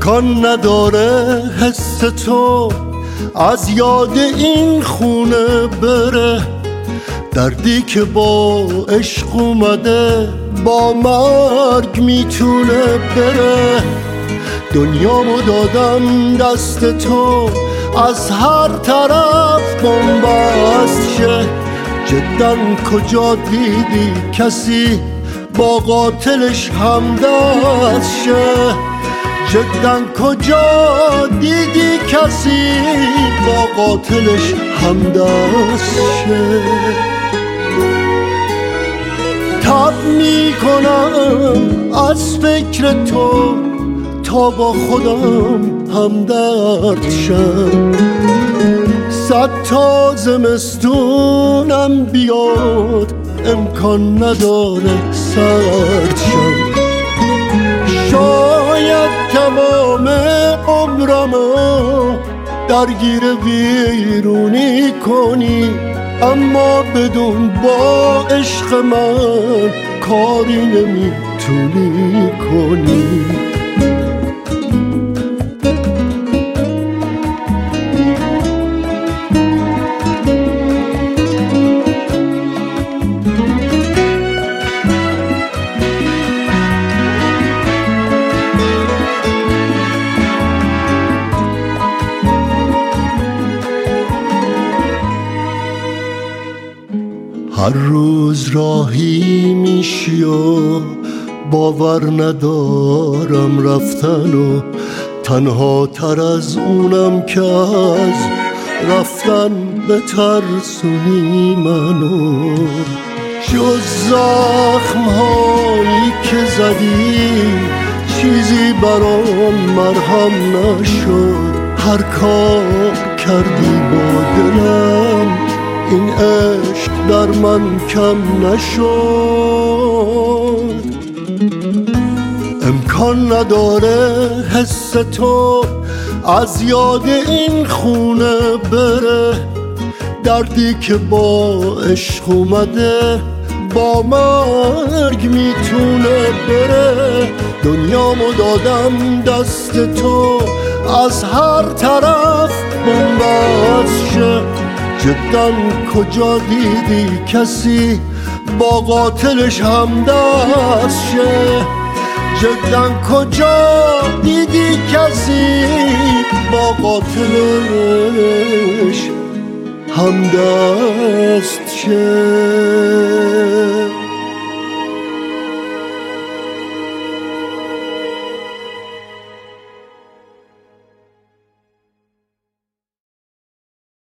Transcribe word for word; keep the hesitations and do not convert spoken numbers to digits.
امکان نداره حس تو از یاد این خونه بره، دردی که با عشق اومده با مرگ میتونه بره. دنیامو دادم دست تو از هر طرف بنبست شه، جداً کجا دیدی کسی با قاتلش همدست شه؟ جداً کجا دیدی کسی با قاتلش همدست شه؟ تب میکنم از فکر تو تا با خودم همدرد شم، صد تا زمستونم بیاد امکان نداره سرد شم. شاید تمام عمرمو درگیر ویرونی کنی، اما بدون با عشق من کاری نمیتونی کنی. هر روز راهی میشی و باور ندارم رفتن، و تنها تر از اونم که از رفتن بترسونی منو. جز زخم هایی که زدی چیزی برام مرهم نشد، هر کار کردی با دلم این عشق در من کم نشد. امکان نداره حس تو از یاد این خونه بره، دردی که با عشق اومده با مرگ میتونه بره. دنیامو دادم دست تو از هر طرف بنبست شه، جداً کجا دیدی کسی با قاتلش همدست شه؟ جداً کجا دیدی کسی با قاتلش همدست شه؟